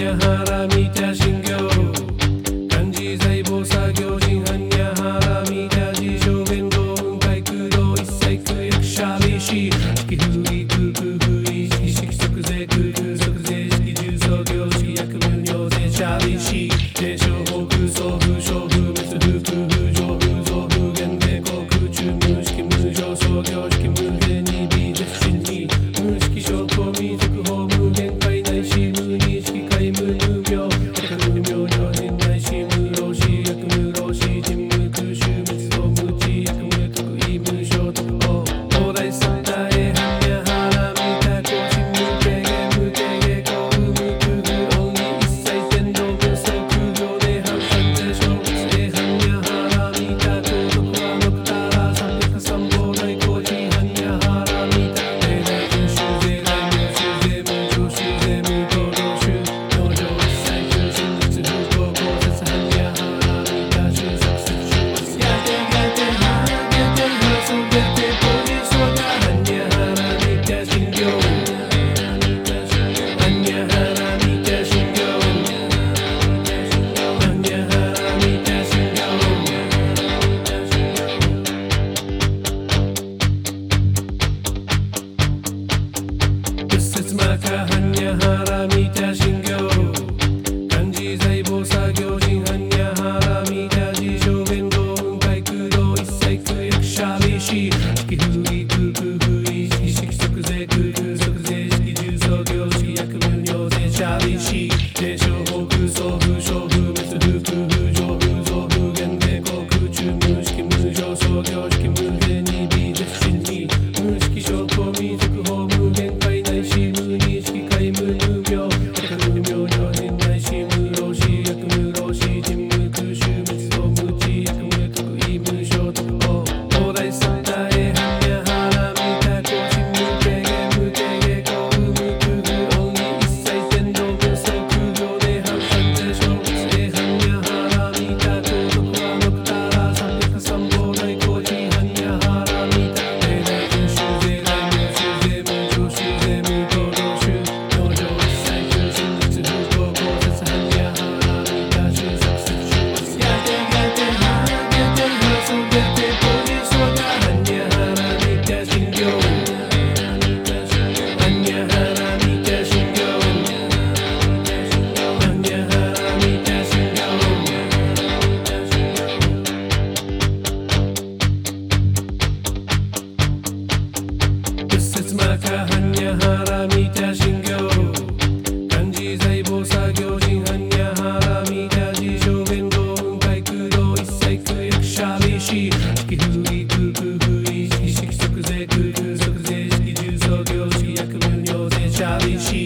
般ハラミタ信行漢字細胞作業人般若ハラミタ自称言動雲海空洞一切空役シャビシ式風意空空風意識式即税空空即税式重創業式役無尿税シャビシ低小法空想風小風滅風空風上風増風限定航空中無式無上創業式無限に微絶心に無式証拠未熟法無限界内し無認識界無無病無明両人内し無老死役無老死人無空襲滅動無知役無特異無償特報東大三大般若ハラミタ更新無低減無低減高無無空空音に一切天道無双空行で反殺税小物で般若ハラミタ皇族はノクタラ三百三宝大工事般若ハラミタ例外群衆税外無衆税無常習税無行動衆農場一切中心実不合公設般若ハラミタ収束説終末やてがてはげてはそげて工事そが般若ハラミタ信行般若ハラミタ信行般若ハラミタ信行仏説マカ般若ハラミタ信行漢字細胞作業人般若ハラミタ自称言動雲海空洞一切空役シャビシ式風意空空風意識式即税空空即税式重創業式役無尿税シャビシ低小法空想風小風滅風空風上風増風限定航空中無式無上創業式無限に微絶心に無式証拠未熟法無限界内し無認識界無無病無明両人内し無老死役無老死人無空襲滅動無知役無特異無償特報東大三大般若ハラミタ更新無低減無低減高無無空空音に一切天道無双空行で反殺税小物で般若ハラミタ皇族はノクタラ三百三宝大工事般若ハラミタ例外群衆税外無衆税無常習税無行動衆農場一切中心実不合公設般若ハラミタ収束説終末やてがてはげてはそげて工事そが般若ハラミタ信行般若ハラミタ信行般若ハラミタ信行仏説マカ般若ハラミタ信行漢字細胞作業人般若ハラミタ自称言動雲海空洞一切空役シャビシ式風意空空風意識式即税空空即税式重創業式役無尿税シャビシ